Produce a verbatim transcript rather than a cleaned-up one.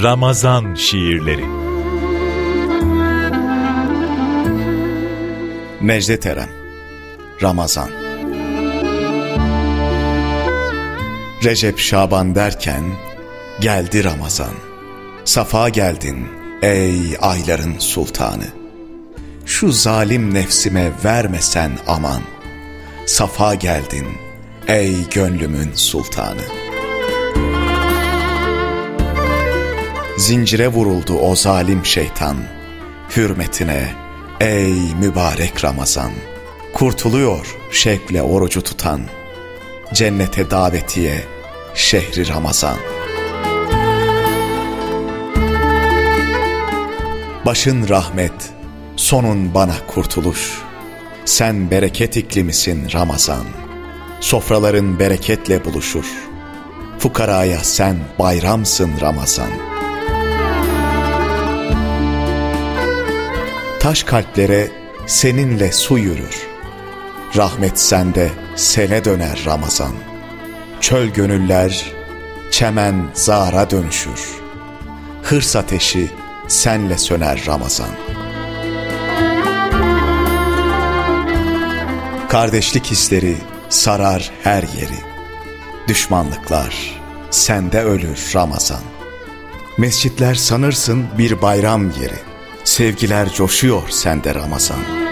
Ramazan şiirleri. Necdet Eren, Ramazan. Recep Şaban derken geldi Ramazan. Safa geldin ey ayların sultanı. Şu zalim nefsime vermesen aman. Safa geldin ey gönlümün sultanı. Zincire vuruldu o zalim şeytan. Hürmetine ey mübarek Ramazan. Kurtuluyor şevkle orucu tutan. Cennete davetiye şehri Ramazan. Başın rahmet, sonun bana kurtuluş. Sen bereket iklimisin Ramazan. Sofraların bereketle buluşur. Fukaraya sen bayramsın Ramazan. Taş kalplere seninle su yürür. Rahmet sende sele döner Ramazan. Çöl gönüller çemen zara dönüşür. Hırs ateşi senle söner Ramazan. Kardeşlik hisleri sarar her yeri. Düşmanlıklar sende ölür Ramazan. Mescitler sanırsın bir bayram yeri. Sevgiler coşuyor sende Ramazan.